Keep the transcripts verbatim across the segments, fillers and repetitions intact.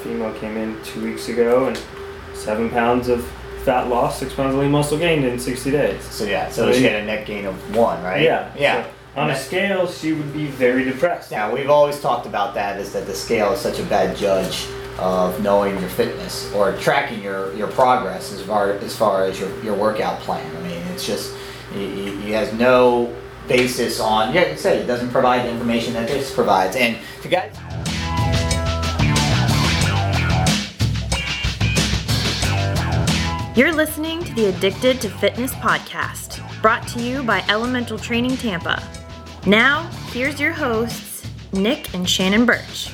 female came in two weeks ago, and seven pounds of fat loss, six pounds of lean muscle gained in sixty days. So yeah, so, so she had a net gain of one, right? Yeah. Yeah. So on a scale, she would be very depressed. Now, we've always talked about that, is that the scale is such a bad judge of knowing your fitness or tracking your, your progress as far as far as your, your workout plan. I mean, it's just, it, it has no basis on, yeah, like I say, it doesn't provide the information that this provides. And to guys... You're listening to the Addicted to Fitness podcast, brought to you by Elemental Training Tampa. Now, here's your hosts, Nick and Shannon Birch.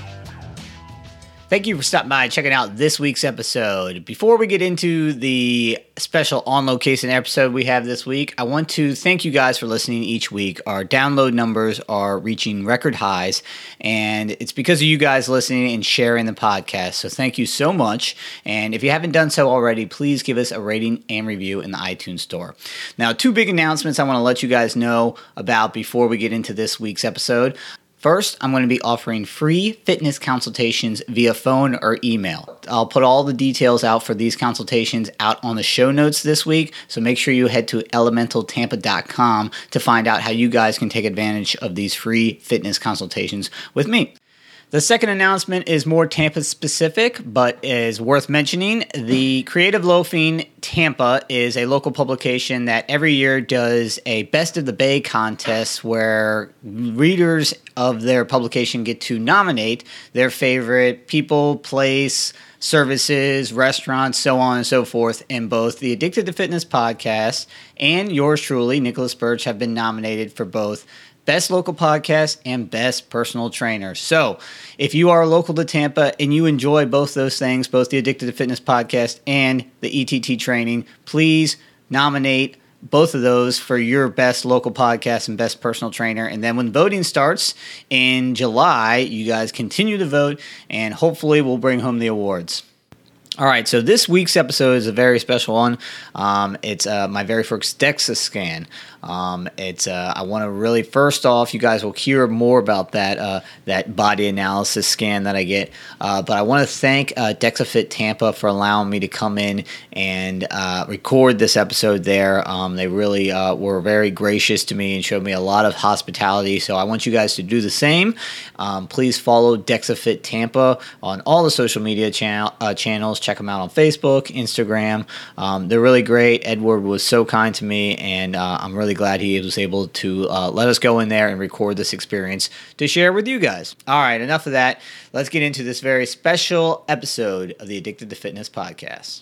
Thank you for stopping by and checking out this week's episode. Before we get into the special on-location episode we have this week, I want to thank you guys for listening each week. Our download numbers are reaching record highs, and it's because of you guys listening and sharing the podcast. So thank you so much. And if you haven't done so already, please give us a rating and review in the iTunes store. Now, two big announcements I want to let you guys know about before we get into this week's episode. First, I'm going to be offering free fitness consultations via phone or email. I'll put all the details out for these consultations out on the show notes this week, so make sure you head to elemental tampa dot com to find out how you guys can take advantage of these free fitness consultations with me. The second announcement is more Tampa specific, but is worth mentioning. The Creative Loafing Tampa is a local publication that every year does a Best of the Bay contest where readers of their publication get to nominate their favorite people, place, services, restaurants, so on and so forth. And both the Addicted to Fitness podcast and yours truly, Nicholas Birch, have been nominated for both Best Local Podcast and Best Personal Trainer. So if you are local to Tampa and you enjoy both those things, both the Addicted to Fitness podcast and the E T T training, please nominate both of those for your Best Local Podcast and Best Personal Trainer. And then when voting starts in July, you guys continue to vote, and hopefully we'll bring home the awards. All right, so this week's episode is a very special one. Um, it's uh, my very first DEXA scan. Um, it's uh, I want to really, first off, you guys will hear more about that uh, that body analysis scan that I get. Uh, but I want to thank uh, DEXAFit Tampa for allowing me to come in and uh, record this episode there. Um, they really uh, were very gracious to me and showed me a lot of hospitality. So I want you guys to do the same. Um, please follow DEXAFit Tampa on all the social media channel, uh, channels. Check them out on Facebook, Instagram. Um, they're really great. Edward was so kind to me, and uh, I'm really glad he was able to uh, let us go in there and record this experience to share with you guys. All right, enough of that. Let's get into this very special episode of the Addicted to Fitness podcast.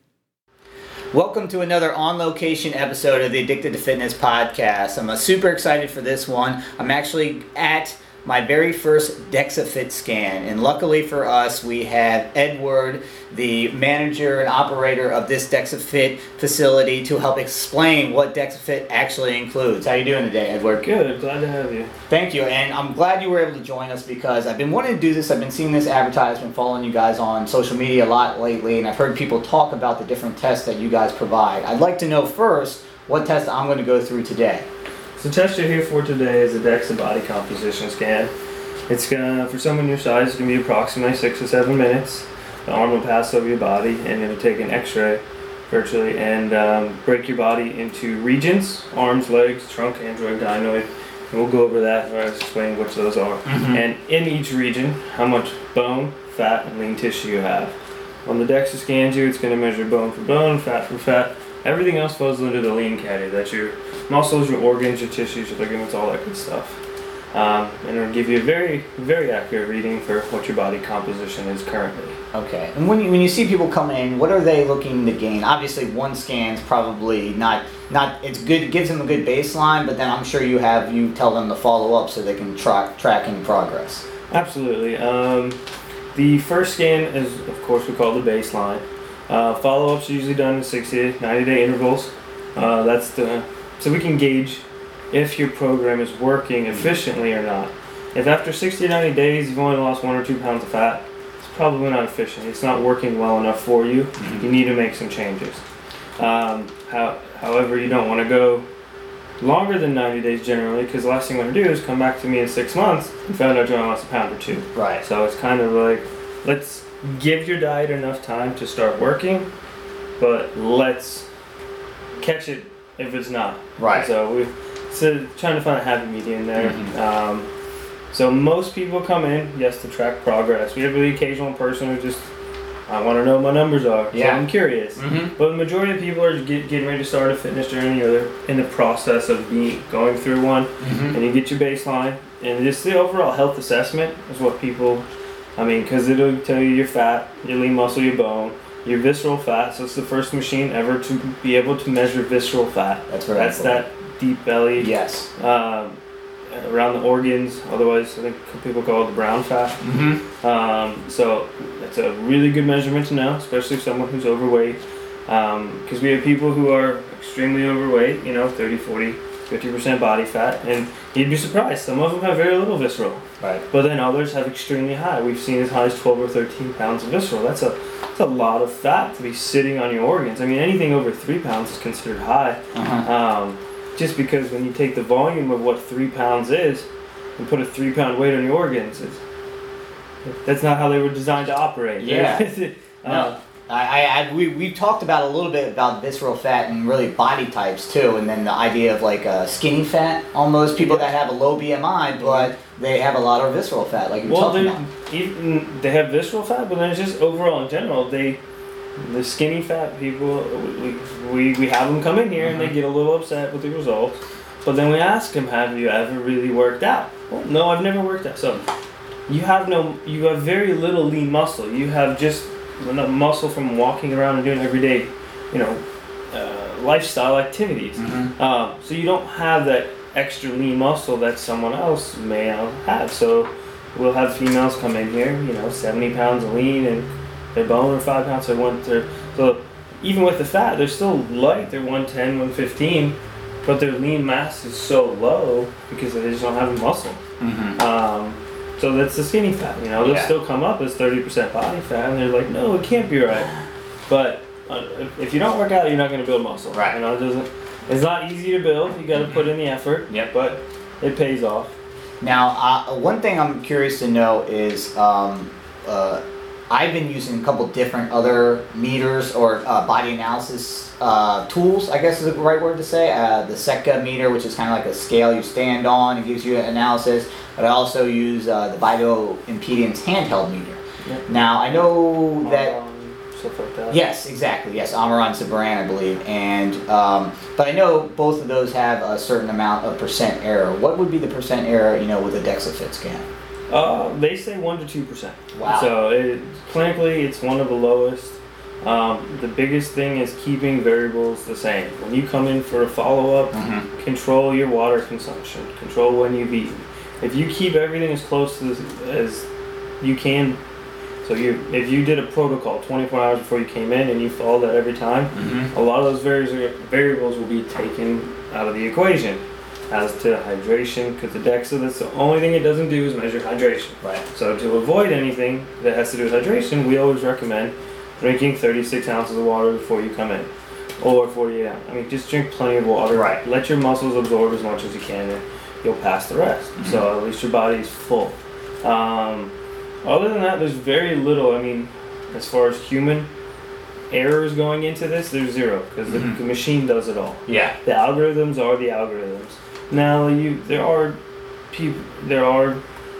Welcome to another on-location episode of the Addicted to Fitness podcast. I'm uh, super excited for this one. I'm actually at my very first DEXAFit scan, and luckily for us, we have Edward, the manager and operator of this DEXAFit facility, to help explain what DEXAFit actually includes. How you doing today, Edward? Good, I'm glad to have you. Thank you, and I'm glad you were able to join us because I've been wanting to do this. I've been seeing this advertisement, following you guys on social media a lot lately, and I've heard people talk about the different tests that you guys provide. I'd like to know first what test I'm going to go through today. So the test you're here for today is a DEXA body composition scan. It's gonna, for someone your size, it's gonna be approximately six to seven minutes. The arm will pass over your body, and it'll take an X-ray, virtually, and um, break your body into regions: arms, legs, trunk, android, gynoid. And we'll go over that when I was explaining which those are. Mm-hmm. And in each region, how much bone, fat, and lean tissue you have. When the DEXA scans you, it's gonna measure bone for bone, fat for fat. Everything else falls under the lean category. That's your muscles, your organs, your tissues, your ligaments, all that good stuff. Um, and it'll give you a very, very accurate reading for what your body composition is currently. Okay. And when you, when you see people come in, what are they looking to gain? Obviously, one scan's probably not not. It's good. It gives them a good baseline, but then I'm sure you have you tell them to follow up so they can track track any progress. Absolutely. Um, the first scan is, of course, we call the baseline. Uh, follow-ups are usually done in sixty to ninety day intervals. Uh, that's the so we can gauge if your program is working efficiently or not. If after sixty to ninety days you've only lost one or two pounds of fat, it's probably not efficient. It's not working well enough for you. Mm-hmm. You need to make some changes. Um, how, however, you don't want to go longer than ninety days generally, because the last thing you want to do is come back to me in six months and find out you only lost a pound or two. Right. So it's kind of like let's give your diet enough time to start working, but let's catch it if it's not. Right. So we so trying to find a happy medium there. Mm-hmm. Um, so most people come in, yes, to track progress. We have the occasional person who just, I want to know what my numbers are. Yeah. So I'm curious. Mm-hmm. But the majority of people are get, getting ready to start a fitness journey, or they're in the process of being going through one. Mm-hmm. And you get your baseline, and just the overall health assessment is what people, I mean, because it'll tell you your fat, your lean muscle, your bone, your visceral fat. So it's the first machine ever to be able to measure visceral fat. That's very That's important. that deep belly. Yes. Um, around the organs, otherwise I think people call it the brown fat. Mm-hmm. Um, so it's a really good measurement to know, especially someone who's overweight. Because um, we have people who are extremely overweight, you know, thirty, forty, fifty percent body fat, and you'd be surprised. Some of them have very little visceral. Right. But then others have extremely high. We've seen as high as twelve or thirteen pounds of visceral. That's a, that's a lot of fat to be sitting on your organs. I mean, anything over three pounds is considered high. Uh-huh. Um, just because when you take the volume of what three pounds is and put a three pound weight on your organs, it's, that's not how they were designed to operate. Yeah. uh, No. I, I, we, we talked about a little bit about visceral fat and really body types too, and then the idea of like uh, skinny fat, almost people that have a low B M I, but they have a lot of visceral fat, like you were well, talking they about. even they have visceral fat, but then it's just overall in general, they the skinny fat people, we, we, we have them come in here Mm-hmm. and they get a little upset with the results, but then we ask them, have you ever really worked out? Well, no, I've never worked out. So you have no, you have very little lean muscle. You have just enough muscle from walking around and doing everyday, you know, uh, lifestyle activities. Mm-hmm. Um, so you don't have that extra lean muscle that someone else may have. So we'll have females come in here, you know, seventy pounds of lean and their bone or five pounds. So, one, so even with the fat, they're still light. They're one ten, one fifteen, but their lean mass is so low because they just don't have the muscle. Mm-hmm. Um, so that's the skinny fat. You know, they'll Yeah. still come up as thirty percent body fat, and they're like, no, it can't be right. But uh, if, if you don't work out, you're not going to build muscle. Right. You know, it doesn't. It's not easy to build. You got to put in the effort. Yep. But it pays off. Now, uh, one thing I'm curious to know is um, uh, I've been using a couple different other meters or uh, body analysis uh, tools, I guess is the right word to say. Uh, the Seca meter, which is kind of like a scale you stand on, it gives you an analysis. But I also use uh, the bioimpedance handheld meter. Yep. Now, I know that... Um, stuff like that. Yes, exactly. Yes, Amaran Sabran, I believe, and um, but I know both of those have a certain amount of percent error. What would be the percent error, you know, with a DexaFit scan? Uh, they say one to two percent. Wow. So it, clinically, it's one of the lowest. Um, the biggest thing is keeping variables the same. When you come in for a follow-up, Mm-hmm. control your water consumption. Control when you've eaten. If you keep everything as close to as, as you can. So you, if you did a protocol twenty-four hours before you came in and you followed that every time, Mm-hmm. a lot of those vari- variables will be taken out of the equation. As to hydration, because the DEXA, that's the only thing it doesn't do is measure hydration. Right. So to avoid anything that has to do with hydration, we always recommend drinking thirty-six ounces of water before you come in, or forty-eight ounces. I mean, just drink plenty of water. Right. Let your muscles absorb as much as you can, and you'll pass the rest. Mm-hmm. So at least your body is full. Um, other than that, there's very little. I mean, as far as human errors going into this, there's zero because Mhm. the, the machine does it all. Yeah. The algorithms are the algorithms. Now, you there are people there are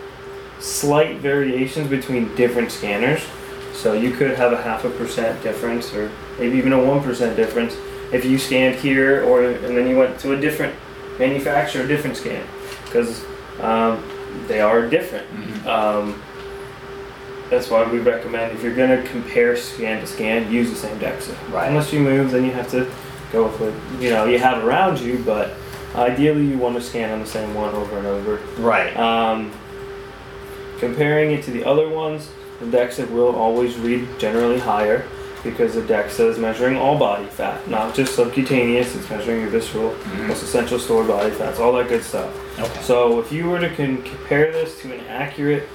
slight variations between different scanners. So you could have a half a percent difference, or maybe even a one percent difference if you scanned here, or and then you went to a different manufacturer, a different scan, because um, they are different. Mm-hmm. Um, that's why we recommend, if you're going to compare scan to scan, use the same DEXA. Right. Unless you move, then you have to go with what you know you have around you, but ideally you want to scan on the same one over and over. Right. Um, comparing it to the other ones, the DEXA will always read generally higher because the DEXA is measuring all body fat, not just subcutaneous. It's measuring your visceral, Mhm. most essential stored body fats, all that good stuff. Okay. So if you were to con- compare this to an accurate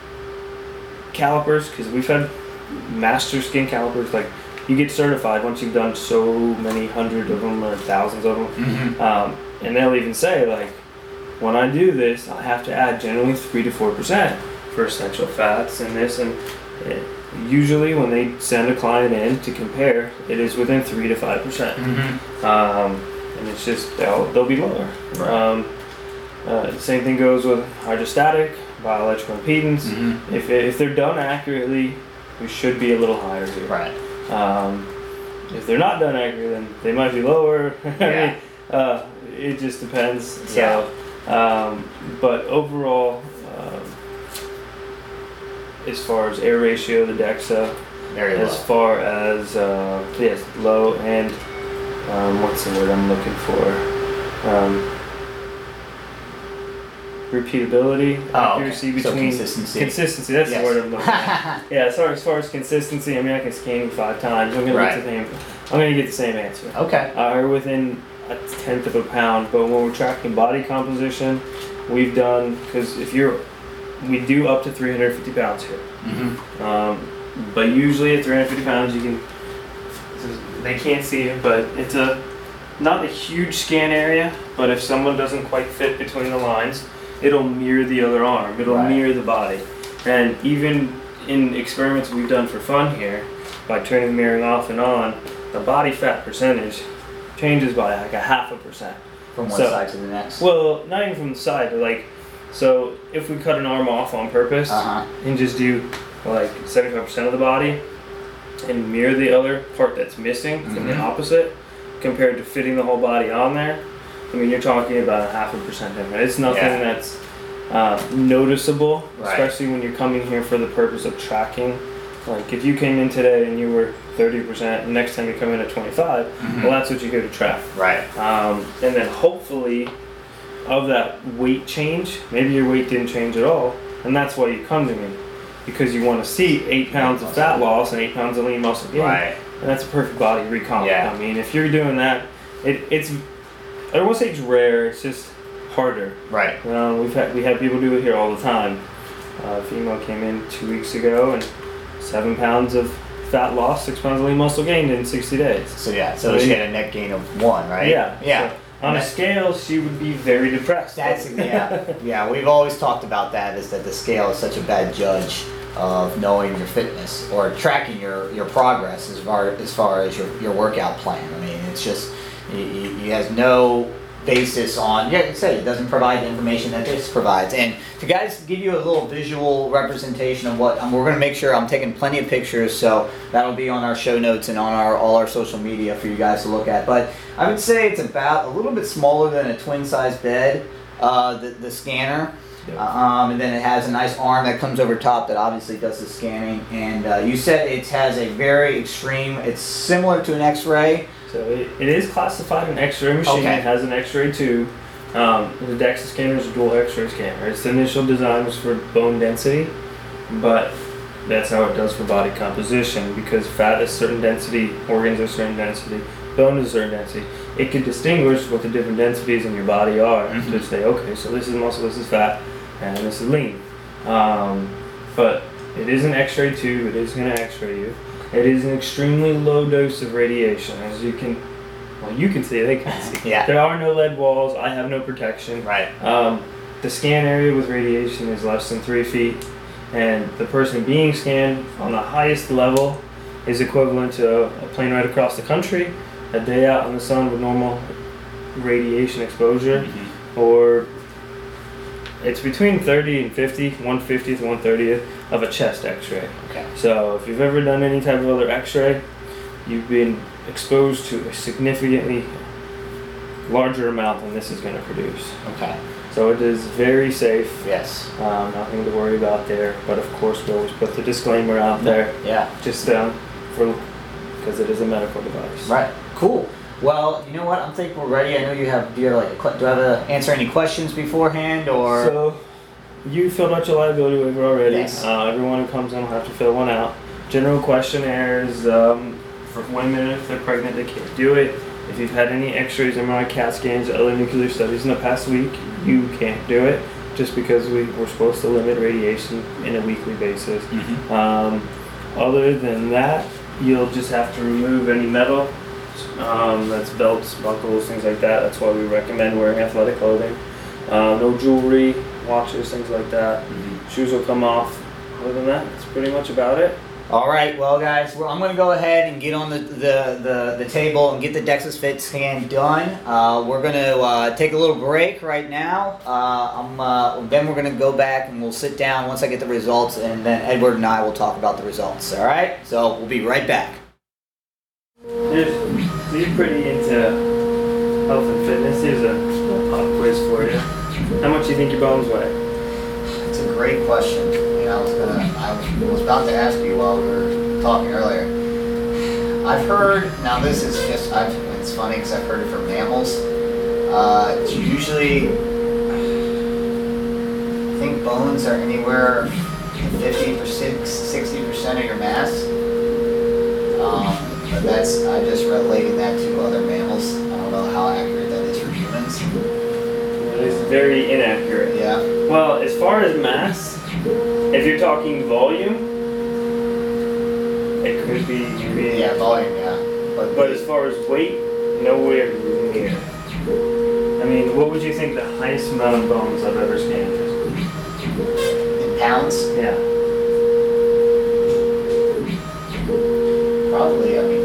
calipers, because we've had master skin calipers, like you get certified once you've done so many hundred of them or thousands of them, Mm-hmm. um, and they'll even say like, when I do this, I have to add generally three to four percent for essential fats and this, and It, usually, when they send a client in to compare, it is within three to five percent, Mm-hmm. um, and it's just they'll they'll be lower. Right. Um, uh, same thing goes with hydrostatic, bioelectrical impedance. Mm-hmm. If if they're done accurately, we should be a little higher here. Right. Um, if they're not done accurately, then they might be lower. I Yeah. mean, uh, it just depends. So, Yeah. um, but overall, um, as far as air ratio, the DEXA, Very low. as far as uh, yes, low and um, what's the word I'm looking for? Um, repeatability, Oh, accuracy okay. So between consistency. Consistency. That's Yes. the word I'm looking at. Yeah, as far as far as consistency, I mean, I can scan you five times. I'm gonna Right. get the same. I'm gonna get the same answer. Okay. Uh, or within a tenth of a pound. But when we're tracking body composition, we've done because if you're, we do up to three hundred fifty pounds here. Mm-hmm. Um, but usually at three hundred fifty pounds, you can. They can't see it, but it's a not a huge scan area. But if someone doesn't quite fit between the lines, it'll mirror the other arm. It'll Right. mirror the body. And even in experiments we've done for fun here, by turning mirroring off and on, the body fat percentage changes by like a half a percent. From one So- side to the next. Well, not even from the side, but like, so if we cut an arm off on purpose Uh-huh. and just do like seventy-five percent of the body and mirror the other part that's missing from the Mhm. opposite compared to fitting the whole body on there, I mean, you're talking about a half a percent difference. It's nothing Yeah. that's uh, noticeable, Right. especially when you're coming here for the purpose of tracking. Like if you came in today and you were thirty percent, and next time you come in at twenty-five, Mhm. well, that's what you go to track. Right. Um, and then hopefully, of that weight change, maybe your weight didn't change at all, and that's why you come to me, because you want to see eight pounds of fat loss and eight pounds of lean muscle gain, Right. and that's a perfect body recomp. Yeah. I mean, if you're doing that, it, it's I don't want to say it's rare, it's just harder. Right. Um, we've had we have people do it here all the time. Uh, a female came in two weeks ago and seven pounds of fat loss, six pounds of lean muscle gained in sixty days. So yeah. So So she you- had a net gain of one, right? Yeah. Yeah. So on a That- scale, she would be very depressed. That's yeah, yeah. We've always talked about that. Is that the scale is such a bad judge of knowing your fitness or tracking your, your progress as far as far as your, your workout plan. I mean, it's just he, he he has no basis on. Yeah, like I said, it doesn't provide the information that this provides. And to guys give you a little visual representation of what um, we're going to make sure I'm taking plenty of pictures, so that'll be on our show notes and on our all our social media for you guys to look at. But I would say it's about a little bit smaller than a twin size bed. Uh, the the scanner. Yep. Um, and then it has a nice arm that comes over top that obviously does the scanning. And uh, you said it has a very extreme. It's similar to an X-ray. So it, it is classified an X-ray machine. Okay. It has an X-ray tube. Um, the DEXA scanner is a dual X-ray scanner. Its initial design was for bone density, but that's how it does for body composition, because fat is certain density, organs are certain density, bone is a certain density. It can distinguish what the different densities in your body are Mhm. to say, okay, so this is muscle, this is fat, and this is lean. Um, but it is an X-ray tube. It is going to X-ray you. It is an extremely low dose of radiation, as you can, well, you can see, they can see. Yeah. There are no lead walls. I have no protection. Right. Um, the scan area with radiation is less than three feet, and the person being scanned on the highest level is equivalent to a, a plane ride across the country, a day out in the sun with normal radiation exposure, Mm-hmm. or it's between thirty and fifty, one fiftieth, one thirtieth of a chest x-ray. Okay. So if you've ever done any type of other x-ray, you've been exposed to a significantly larger amount than this is going to produce. Okay. So it is very safe. Yes. Um, nothing to worry about there. But of course, we always put the disclaimer out there, Yeah. just um, for because it is a medical device. Right. Cool. Well, you know what? I think we're ready. I know you have. Do you have like? A, que- do I have to answer any questions beforehand, or? So you filled out your liability waiver already. Yes. Uh, everyone who comes in will have to fill one out. General questionnaires um, for women if they're pregnant, they can't do it. If you've had any X-rays, M R I, CAT scans, other nuclear studies in the past week, you can't do it, just because we we're supposed to limit radiation in a weekly basis. Mhm. Um, other than that, you'll just have to remove any metal. Um, that's belts, buckles, things like that. That's why we recommend wearing athletic clothing. Uh, no jewelry, watches, things like that. Mhm. Shoes will come off. other than that, that's pretty much about it. All right, well, guys, well, I'm going to go ahead and get on the, the, the, the table and get the DEXA Fit scan done. Uh, we're going to uh, take a little break right now. Uh, I'm, uh, then we're going to go back and we'll sit down once I get the results, and then Edward and I will talk about the results. All right? So we'll be right back. Here's, so you're pretty into health and fitness. Here's a little pop quiz for you. How much do you think your bones weigh? It's a great question. You know, I was gonna, I was about to ask you while we were talking earlier. I've heard, now this is just, I've, it's funny because I've heard it from mammals. Uh, it's usually, I think bones are anywhere fifty percent, sixty percent of your mass. Um, but that's, I just related that to other mammals. I don't know how accurate that is for humans. It is very inaccurate. Yeah. Well, as far as mass, if you're talking volume, it could be. Maybe, Yeah, volume, yeah. But, But as far as weight, nowhere near. I mean, what would you think the highest amount of bones I've ever scanned is? in pounds, Yeah. probably, I mean,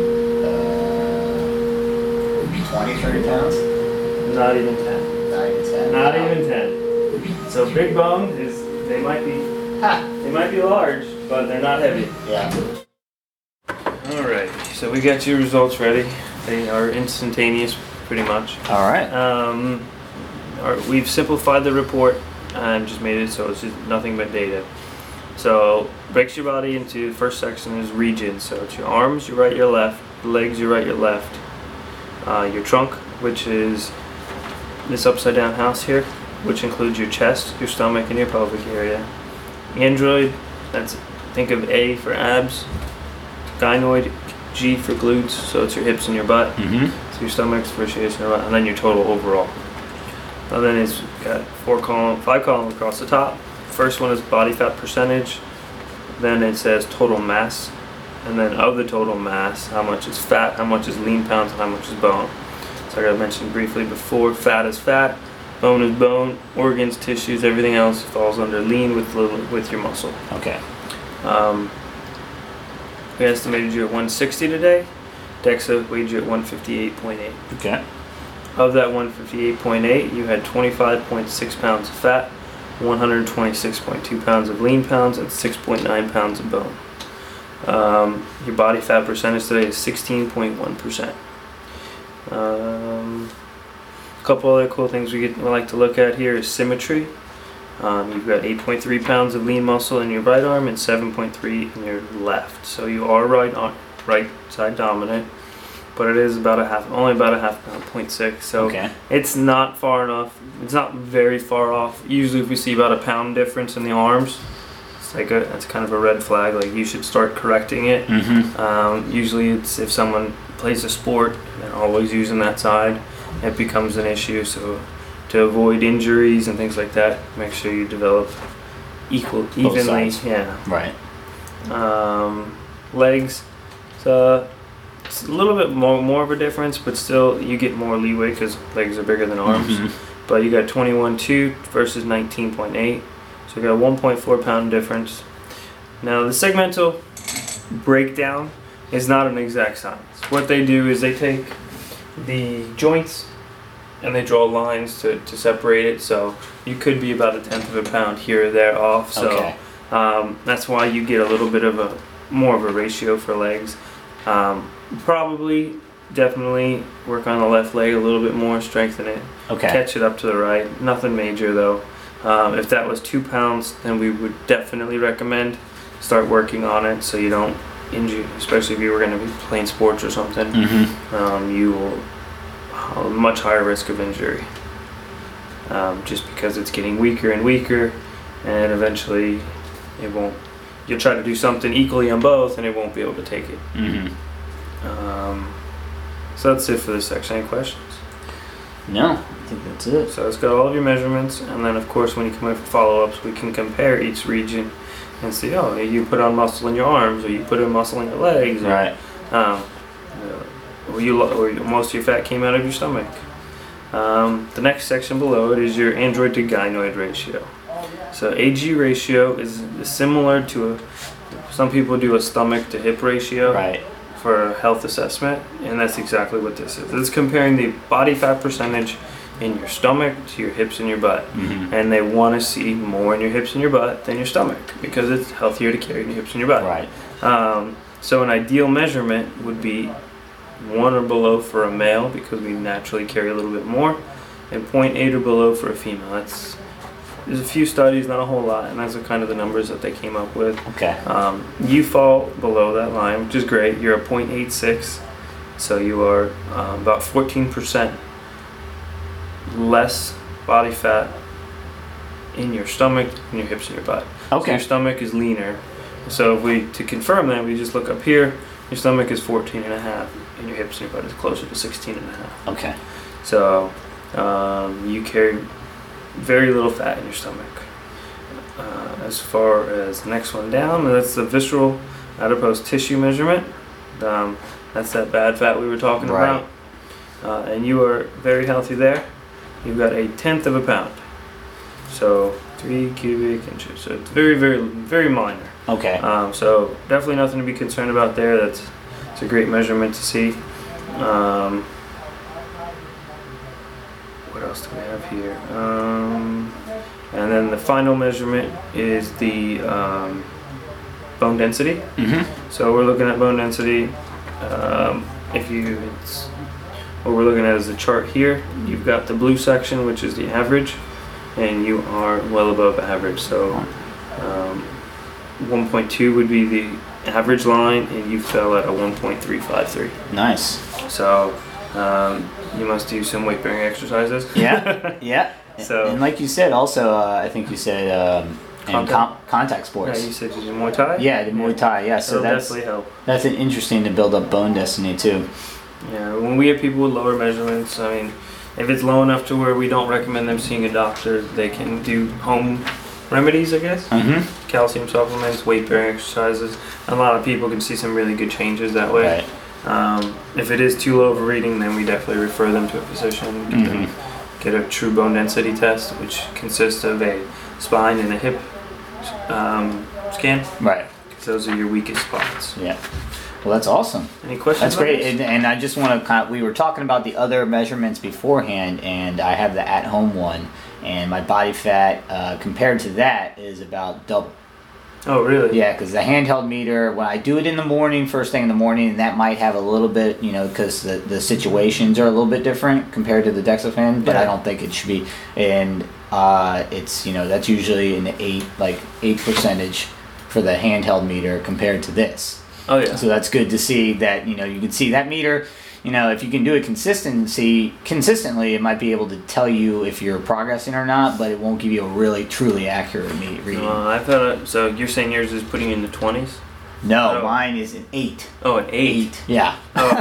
uh, twenty, thirty pounds? Not even ten. Not even ten. Not even ten. So big bone is, they might be, Ha! they might be large, but they're not heavy. Yeah. Alright, so we got your results ready. They are instantaneous, pretty much. All right. Um, our, we've simplified the report and just made it so it's just nothing but data. So breaks your body into, the first section is regions. So it's your arms, your right, your left, legs, your right, your left. Uh, your trunk, which is this upside down house here, which includes your chest, your stomach, and your pelvic area. Android, that's, think of A for abs. Gynoid, G for glutes, so it's your hips and your butt. Mm-hmm. So your stomach's for shit, and then your total overall. And then it's got four column, five columns across the top. First one is body fat percentage. Then it says total mass, and then of the total mass, how much is fat, how much is lean pounds, and how much is bone. So like I mentioned briefly before, fat is fat, bone is bone, organs, tissues, everything else falls under lean with with your muscle. Okay. Um, we estimated you at one sixty today. DEXA weighed you at one fifty-eight point eight. Okay. Of that one fifty-eight point eight, you had twenty-five point six pounds of fat, one hundred twenty-six point two pounds of lean pounds, and six point nine pounds of bone. Um, your body fat percentage today is sixteen point one percent. Um, a couple other cool things we, get, we like to look at here is symmetry. Um, you've got eight point three pounds of lean muscle in your right arm and seven point three in your left. So you are right on right side dominant, but it is about a half, only about a half pound, zero point six. So Okay. it's not far enough. It's not very far off. Usually, if we see about a pound difference in the arms, it's like a, that's kind of a red flag. Like you should start correcting it. Mm-hmm. Um, usually, it's if someone plays a sport, they're always using that side, it becomes an issue. So to avoid injuries and things like that, make sure you develop equal, evenly. sides. Yeah. Right. Um, legs. So it's a little bit more more of a difference, but still you get more leeway because legs are bigger than arms. Mm-hmm. But you got twenty-one point two versus nineteen point eight, so you got a one point four pound difference. Now the segmental breakdown is not an exact science. What they do is they take the joints and they draw lines to, to separate it, so you could be about a tenth of a pound here or there off. So Okay. um, that's why you get a little bit of a more of a ratio for legs. Um, probably, definitely work on the left leg a little bit more, strengthen it, Okay. catch it up to the right. Nothing major though. Um, if that was two pounds, then we would definitely recommend start working on it so you don't injure, especially if you were going to be playing sports or something. Mm-hmm. Um, you will have a much higher risk of injury, um, just because it's getting weaker and weaker, and eventually it won't. You'll try to do something equally on both, and it won't be able to take it. Mm-hmm. Um, so that's it for this section. Any questions? No, I think that's it. So it's got all of your measurements, and then of course when you come in for follow-ups, we can compare each region and see, oh, you put on muscle in your arms, or you put on muscle in your legs, or, Right. um, or you, or most of your fat came out of your stomach. Um, the next section below it is your android to gynoid ratio. So A G ratio is similar to a, some people do a stomach to hip ratio Right. for a health assessment, and that's exactly what this is. It's comparing the body fat percentage in your stomach to your hips and your butt. Mm-hmm. And they want to see more in your hips and your butt than your stomach because it's healthier to carry your hips and your butt. Right. Um, so an ideal measurement would be one or below for a male because we naturally carry a little bit more, and zero point eight or below for a female. That's There's a few studies, not a whole lot, and those are kind of the numbers that they came up with. Okay. Um, you fall below that line, which is great. You're a zero point eight six, so you are um, about fourteen percent less body fat in your stomach, in your hips, and your butt. Okay. So your stomach is leaner. So if we to confirm that, we just look up here. Your stomach is fourteen and a half, and your hips and your butt is closer to sixteen and a half. Okay. So um, you carry very little fat in your stomach. Uh, as far as the next one down, that's the visceral adipose tissue measurement. Um, that's that bad fat we were talking Right. about. Uh, and you are very healthy there. You've got a tenth of a pound. So three cubic inches. So it's very, very, very minor. Okay. Um, so definitely nothing to be concerned about there. That's it's a great measurement to see. Um, what else do we have here? Um, and then the final measurement is the um, bone density. Mm-hmm. So we're looking at bone density. Um, if you, it's, what we're looking at is the chart here. You've got the blue section, which is the average, and you are well above average. So um, one point two would be the average line, and you fell at a one point three five three. Nice. So um, you must do some weight bearing exercises. Yeah. Yeah. So- and like you said, also, uh, I think you said um, in Contact. com- contact Yeah, sports. you said you did Muay Thai? Yeah, the Muay Thai. Yeah, so It'll that's definitely help. that's an interesting to build up bone density too. Yeah, when we have people with lower measurements, I mean, if it's low enough to where we don't recommend them seeing a doctor, they can do home remedies, I guess. Mm-hmm. Calcium supplements, weight bearing exercises. A lot of people can see some really good changes that way. Right. Um, if it is too low of a reading, then we definitely refer them to a physician. Get, them- Mm-hmm. get a true bone density test, which consists of a spine and a hip um, scan. Right. 'Cause those are your weakest spots. Yeah. Well, that's awesome. Any questions? That's about great. this? And, and I just want to kind of, we were talking about the other measurements beforehand, and I have the at-home one, and my body fat uh, compared to that is about double. Oh, really? Yeah, because the handheld meter, when I do it in the morning, first thing in the morning, and that might have a little bit, you know, because the, the situations are a little bit different compared to the Dexaphan, but I Yeah. don't think it should be. And uh, it's, you know, that's usually an eight, like eight percentage for the handheld meter compared to this. Oh, yeah. So that's good to see that, you know, you can see that meter, you know, if you can do it consistency, consistently, it might be able to tell you if you're progressing or not, but it won't give you a really, truly accurate me- reading. Uh, I thought, so you're saying yours is putting you in the twenties? no, oh. mine is an eight. Oh, an eight. Yeah.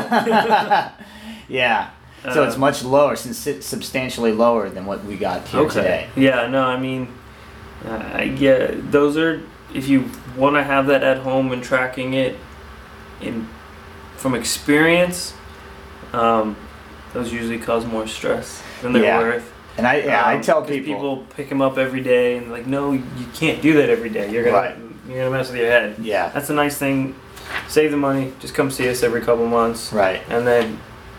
Oh, Yeah. So it's Uh, much lower, since it's substantially lower than what we got here today. Yeah, no, I mean, uh, yeah, those are, if you want to have that at home and tracking it in from experience, um, those usually cause more stress than they're Yeah. worth. And I, yeah, I Um, tell 'cause people, people pick them up every day and like, no, you can't do that every day. You're gonna Right. you're gonna mess with your head. yeah, That's a nice thing. Save the money. Just come see us every couple months. right. And then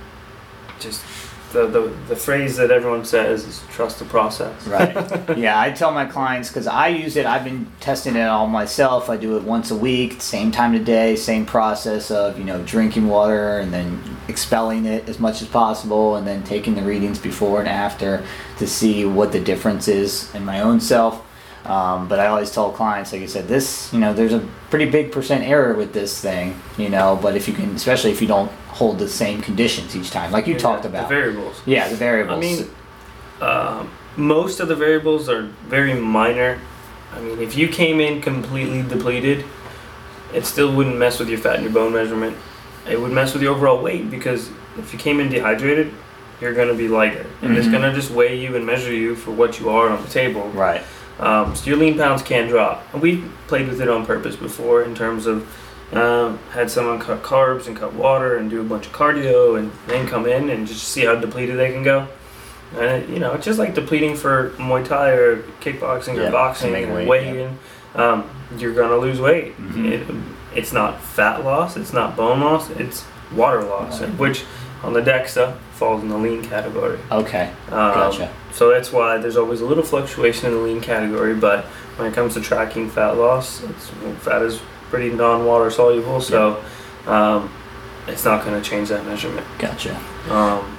just the, the the phrase that everyone says is trust the process. Right. Yeah, I tell my clients, because I use it, I've been testing it all myself. I do it once a week, same time of day, same process of, you know, drinking water and then expelling it as much as possible, and then taking the readings before and after to see what the difference is in my own self. Um, but I always tell clients, like I said, this, you know, there's a pretty big percent error with this thing, you know, but if you can, especially if you don't hold the same conditions each time, like you Yeah, talked the about. variables. Yeah, the variables. I mean, um, most of the variables are very minor. I mean, if you came in completely depleted, it still wouldn't mess with your fat and your bone measurement. It would mess with your overall weight, because if you came in dehydrated, you're going to be lighter. And it's Mhm. going to just weigh you and measure you for what you are on the table. right. Um, so your lean pounds can drop. And we played with it on purpose before, in terms of um, had someone cut carbs and cut water and do a bunch of cardio and then come in and just see how depleted they can go. And, you know, it's just like depleting for Muay Thai or kickboxing Yeah, or boxing to make and weight, weighing. Um, you're going to lose weight. Mhm. It, it's not fat loss, it's not bone loss, it's water loss, Right. which on the DEXA falls in the lean category. Okay. Um, Gotcha. So that's why there's always a little fluctuation in the lean category, but when it comes to tracking fat loss, it's, fat is pretty non-water soluble, so um, it's not going to change that measurement. Gotcha. Um,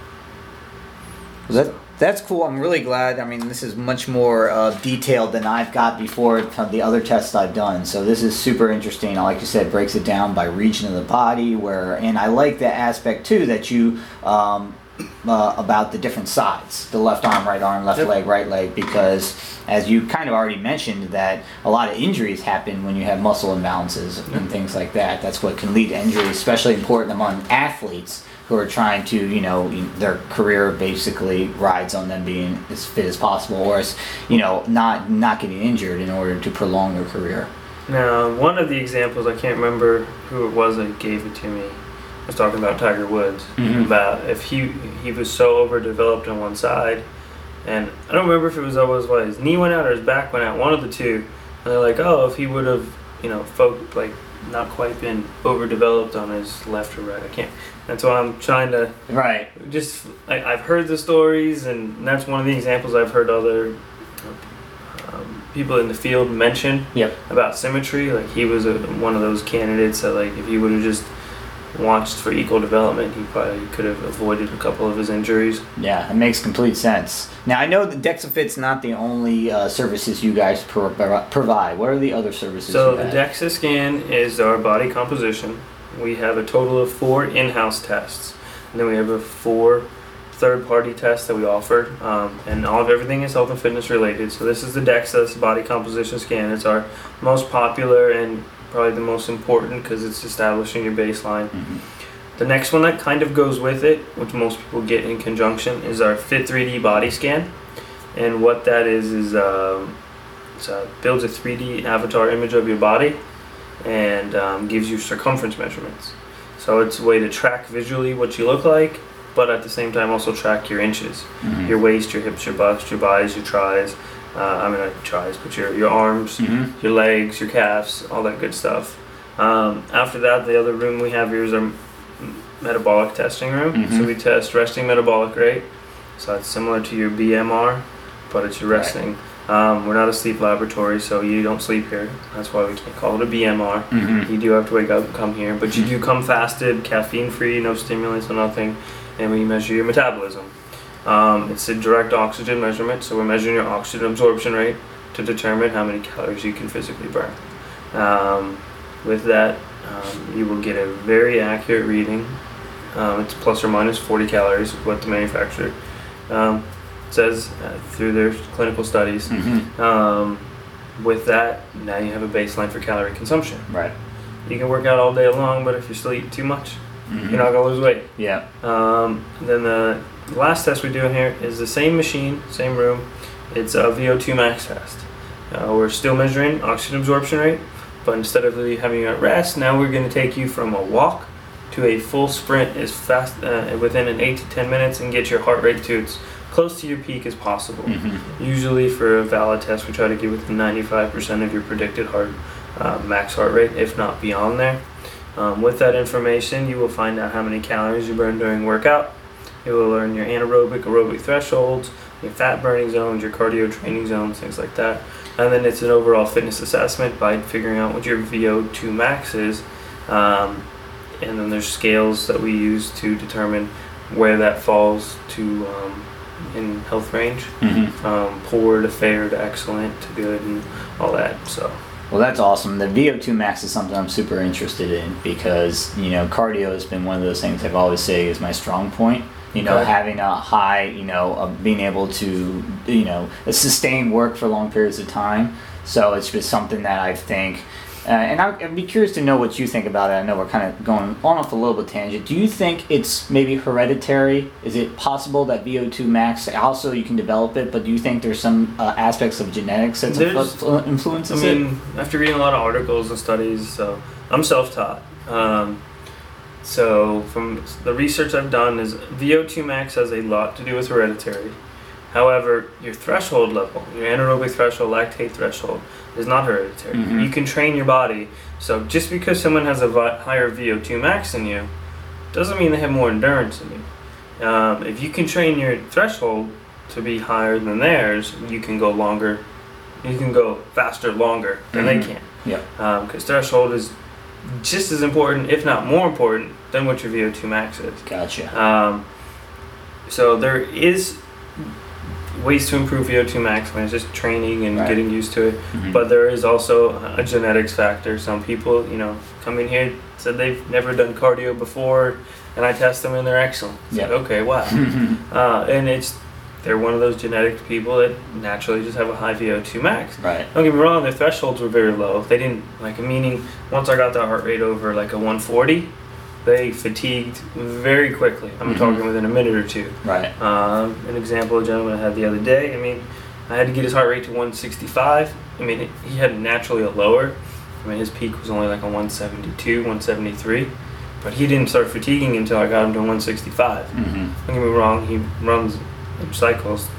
That, that's cool. I'm really glad. I mean, this is much more uh, detailed than I've got before from the other tests I've done. So this is super interesting. Like you said, breaks it down by region of the body. Where, and I like the aspect too that you um, uh, about the different sides, the left arm, right arm, left Yep. leg, right leg, because as you kind of already mentioned, that a lot of injuries happen when you have muscle imbalances and things like that. That's what can lead to injuries, especially important among athletes who are trying to, you know, their career basically rides on them being as fit as possible, or as, you know, not not getting injured in order to prolong their career. Now, one of the examples, I can't remember who it was that gave it to me. I was talking about Tiger Woods, Mhm. about if he he was so overdeveloped on one side, and I don't remember if it was always why his knee went out or his back went out, one of the two. And they're like, oh, if he would have, you know, folk like not quite been overdeveloped on his left or right, I can't. That's why I'm trying to Right. just. I, I've heard the stories, and that's one of the examples I've heard other um, people in the field mention Yep. about symmetry. Like he was a, one of those candidates that, like, if he would have just watched for equal development, he probably could have avoided a couple of his injuries. Yeah, it makes complete sense. Now, I know that DEXAFit's not the only uh, services you guys pro- provide. What are the other services So you the have? DEXA scan is our body composition. We have a total of four in-house tests, and then we have a four third-party tests that we offer, um, and all of everything is health and fitness related. So this is the DEXA, this body composition scan. It's our most popular and probably the most important because it's establishing your baseline. Mhm. The next one that kind of goes with it, which most people get in conjunction, is our Fit three D body scan. And what that is is um, it uh, builds a three D avatar image of your body and um, gives you circumference measurements. So it's a way to track visually what you look like, but at the same time also track your inches, Mhm. your waist, your hips, your bust, your buys, your tries. Uh, I mean, not tries, but your your arms, Mhm. your legs, your calves, all that good stuff. Um, after that, the other room we have here is our m- metabolic testing room. Mhm. So we test resting metabolic rate. So it's similar to your B M R, but it's your resting. Um, we're not a sleep laboratory, so you don't sleep here. That's why we can't call it a B M R. Mhm. You do have to wake up and come here, but you do come fasted, caffeine free, no stimulants, no nothing, and we measure your metabolism. Um, it's a direct oxygen measurement, so we're measuring your oxygen absorption rate to determine how many calories you can physically burn. Um, with that, um, you will get a very accurate reading. Um, it's plus or minus forty calories, is what the manufacturer um, says uh, through their clinical studies. Mhm. Um, with that, now you have a baseline for calorie consumption. Right. You can work out all day long, but if you still eat too much, Mhm. you're not gonna lose weight. Yeah. Um, then the last test we do in here is the same machine, same room. It's a V O two max test. Uh, we're still measuring oxygen absorption rate, but instead of really having you at rest, now we're going to take you from a walk to a full sprint as fast uh, within an eight to ten minutes and get your heart rate to its close to your peak as possible. Mhm. Usually for a valid test, we try to get within ninety-five percent of your predicted heart uh, max heart rate, if not beyond there. Um, with that information, you will find out how many calories you burn during workout. You will learn your anaerobic, aerobic thresholds, your fat burning zones, your cardio training zones, things like that. And then it's an overall fitness assessment by figuring out what your V O two max is. Um, and then there's scales that we use to determine where that falls to um, in health range, Mhm. from poor to fair to excellent to good and all that. So. Well, that's awesome. The V O two max is something I'm super interested in because, you know, cardio has been one of those things I've always say is my strong point. You know, Okay. having a high, you know, of being able to, you know, sustain work for long periods of time. So it's just something that I think, uh, and I- I'd be curious to know what you think about it. I know we're kind of going on off a little bit tangent. Do you think it's maybe hereditary? Is it possible that V O two max, also you can develop it, but do you think there's some uh, aspects of genetics that There's- influ- I influences it? mean, after reading a lot of articles and studies, so I'm self-taught. Um, So from the research I've done is V O two max has a lot to do with hereditary. However, your threshold level, your anaerobic threshold, lactate threshold, is not hereditary. Mm-hmm. You can train your body. So just because someone has a vi- higher V O two max than you, doesn't mean they have more endurance than you. Um, if you can train your threshold to be higher than theirs, you can go longer. You can go faster, longer than mm-hmm. they can. Yeah. Because um, threshold is just as important, if not more important, than what your V O two max is. Gotcha. Um, so there is ways to improve V O two max, when it's just training and right. getting used to it. Mm-hmm. But there is also a genetics factor. Some people, you know, come in here, said they've never done cardio before, and I test them and they're excellent. It's yeah. like, okay, wow. uh, and it's they're one of those genetic people that naturally just have a high V O two max. Right. Don't get me wrong, their thresholds were very low. They didn't, like, meaning once I got the heart rate over like a one forty, they fatigued very quickly. I'm mm-hmm. talking within a minute or two. Right. Um, an example, a gentleman I had the other day, I mean, I had to get his heart rate to one sixty-five. I mean, it, he had naturally a lower. I mean, his peak was only like a one seventy-two, one seventy-three. But he didn't start fatiguing until I got him to one sixty-five. Mm-hmm. Don't get me wrong, he runs cycles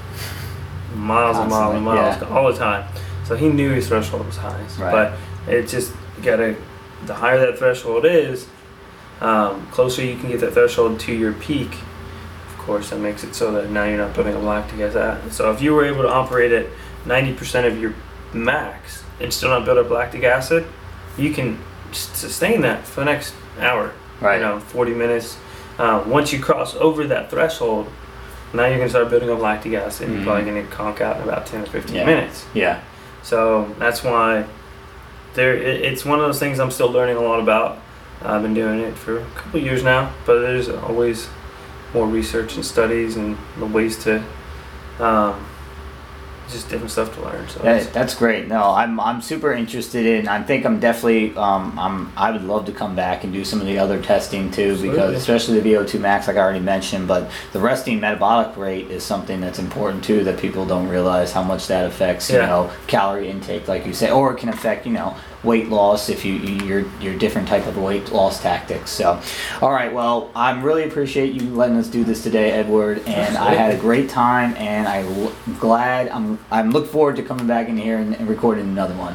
miles and miles and miles yeah. all the time. So he knew his threshold was high. Right. But it just, you gotta, the higher that threshold is, um, closer you can get that threshold to your peak. Of course, that makes it so that now you're not building up lactic acid. So if you were able to operate at ninety percent of your max and still not build up lactic acid, you can sustain that for the next hour. Right. You know, forty minutes. Uh, once you cross over that threshold, now you're gonna start building up lactic acid. And mm-hmm. you're probably gonna conk out in about ten or fifteen yeah. minutes. Yeah. So that's why there. It, it's one of those things I'm still learning a lot about. I've been doing it for a couple of years now, but there's always more research and studies and the ways to, um, just different stuff to learn. So That, that's great. No, I'm I'm super interested in. I think I'm definitely. Um, I'm. I would love to come back and do some of the other testing too, Absolutely. because especially the V O two max, like I already mentioned. But the resting metabolic rate is something that's important too, that people don't realize how much that affects. You Yeah. know, calorie intake, like you say, or it can affect, you know, weight loss if you your your different type of weight loss tactics. So, all right. Well, I'm really appreciate you letting us do this today, Edward, and I had a great time, and I'm glad I'm. I'm looking forward to coming back in here and, and recording another one.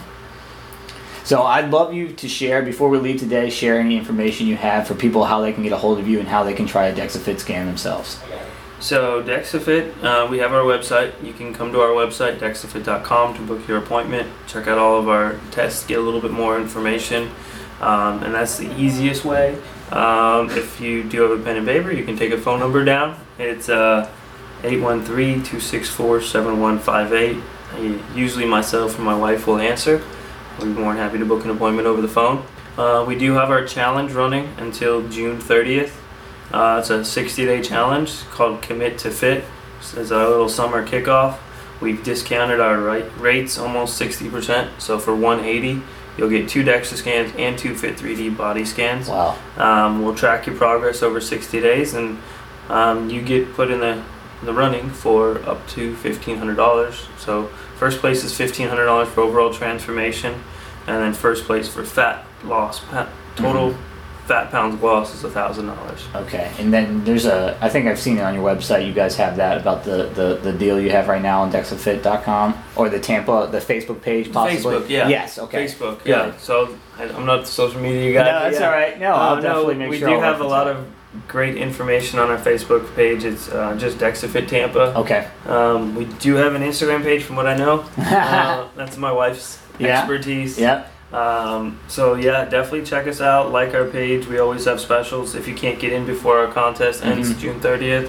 So I'd love you to share, before we leave today, share any information you have for people, how they can get a hold of you and how they can try a DexaFit scan themselves. So DexaFit, uh, we have our website. You can come to our website, dexafit dot com, to book your appointment. Check out all of our tests, get a little bit more information, um, and that's the easiest way. Um, if you do have a pen and paper, you can take a phone number down. It's uh, eight one three, two six four, seven one five eight. Usually myself or my wife will answer. We're more than happy to book an appointment over the phone. Uh, we do have our challenge running until June thirtieth. Uh, it's a sixty-day challenge called Commit to Fit. It's our little summer kickoff. We've discounted our right rates almost sixty percent. So for one hundred eighty dollars, you'll get two DEXA scans and two Fit three D body scans. Wow. Um, we'll track your progress over sixty days, and um, you get put in the, the running for up to fifteen hundred dollars. So first place is fifteen hundred dollars for overall transformation, and then first place for fat loss, total mm-hmm. fat pounds loss, is one thousand dollars. Okay, and then there's a, I think I've seen it on your website, you guys have that about the, the, the deal you have right now on dexafit dot com, or the Tampa, the Facebook page possibly? Facebook, yeah. Yes, okay. Facebook, yeah. Good. So I, I'm not the social media guy. No, that's yeah. all right. No, I'll uh, definitely no, make we sure do I'll have a reference lot it. of great information on our Facebook page. It's uh, just DexaFit Tampa. Okay. Um, we do have an Instagram page, from what I know. uh, that's my wife's Yeah. expertise. Yeah. Um, so yeah, definitely check us out. Like our page. We always have specials. If you can't get in before our contest ends Mhm. June thirtieth,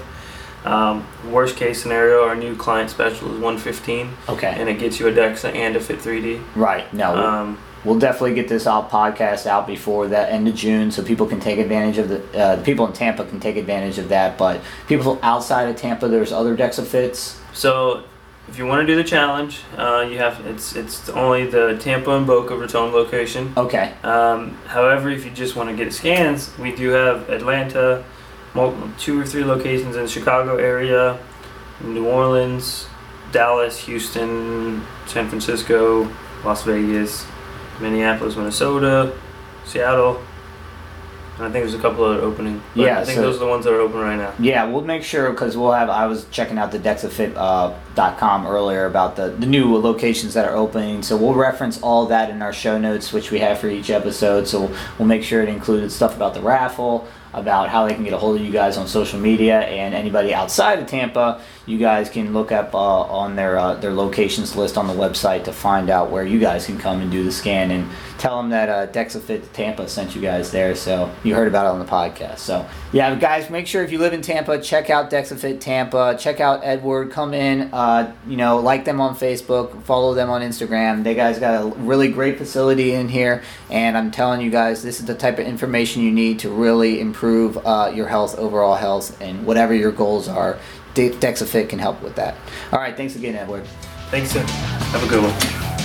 um, worst case scenario, our new client special is one fifteen, Okay. and it gets you a DEXA and a Fit three D. Right. No, we'll, Um, we'll definitely get this out podcast out before that end of June, so people can take advantage of the uh, the people in Tampa can take advantage of that. But people outside of Tampa, there's other DexaFits. so if you want to do the challenge, uh, you have it's it's only the Tampa and Boca Raton location. Okay. Um, however, if you just want to get scans, we do have Atlanta, multiple, two or three locations in the Chicago area, New Orleans, Dallas, Houston, San Francisco, Las Vegas, Minneapolis, Minnesota, Seattle, And I think there's a couple other opening. But Yeah, I think so- those are the ones that are open right now. Yeah, we'll make sure because we'll have. I was checking out the dexafit dot com earlier about the, the new locations that are opening, so we'll reference all that in our show notes, which we have for each episode. So we'll, we'll make sure it included stuff about the raffle, about how they can get a hold of you guys on social media, and anybody outside of Tampa, you guys can look up uh, on their uh, their locations list on the website to find out where you guys can come and do the scan, and tell them that uh, DexaFit Tampa sent you guys there, so you heard about it on the podcast. So yeah, guys, make sure if you live in Tampa, check out DexaFit Tampa, check out Edward, come in, uh, you know, like them on Facebook, follow them on Instagram. They guys got a really great facility in here, and I'm telling you guys, this is the type of information you need to really improve uh, your health, overall health, and whatever your goals are. De- DexaFit can help with that. All right, thanks again, Edward. Thanks, sir. Have a good one.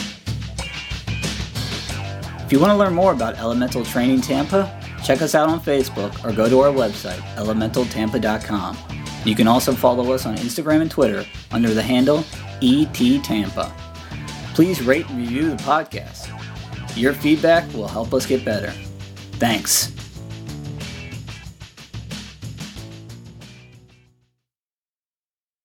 If you want to learn more about Elemental Training Tampa, check us out on Facebook or go to our website, elemental tampa dot com. You can also follow us on Instagram and Twitter under the handle E T Tampa. Please rate and review the podcast. Your feedback will help us get better. Thanks.